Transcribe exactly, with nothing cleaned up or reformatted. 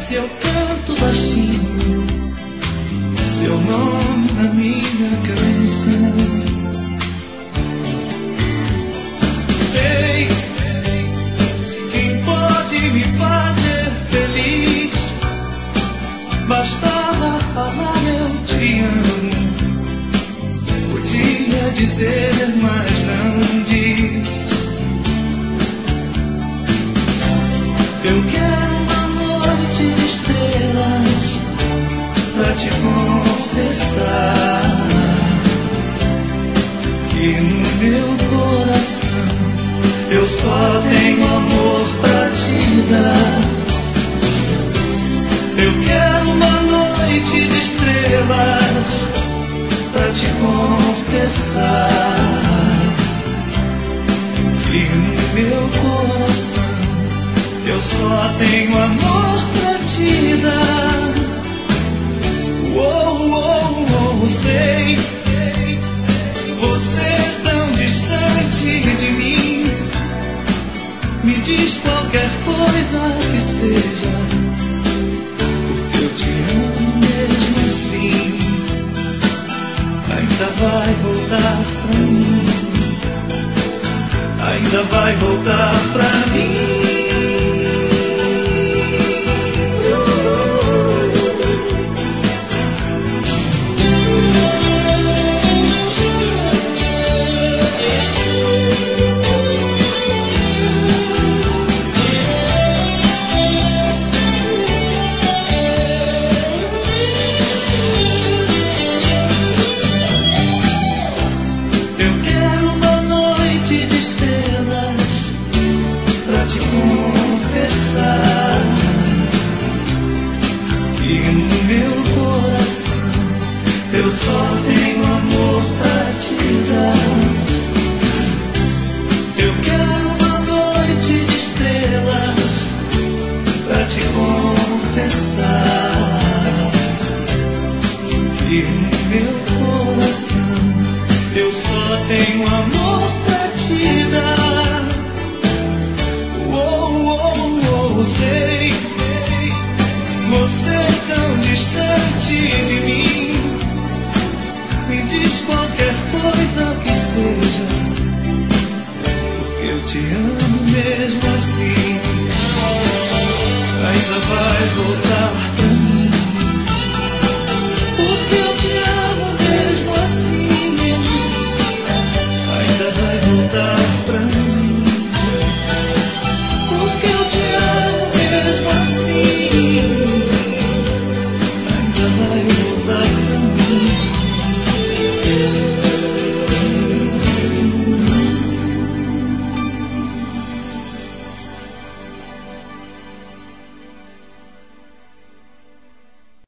Se eu canto baixinho seu nome na minha canção, sei quem pode me fazer feliz. Bastava falar eu te amo, podia dizer, mas não diz. Eu quero uma noite de estrelas pra te confessar que no meu coração eu só tenho amor pra te dar. Eu quero uma noite de estrelas pra te confessar que no meu coração eu só tenho amor pra te dar. Oh, oh, oh, sei, você é tão distante de mim. Me diz qualquer coisa que seja, porque eu te amo mesmo assim. Ainda vai voltar pra mim, ainda vai voltar pra mim. Eu só tenho amor pra te dar. Eu quero uma noite de estrelas pra te confessar que no meu coração eu só tenho amor pra te dar.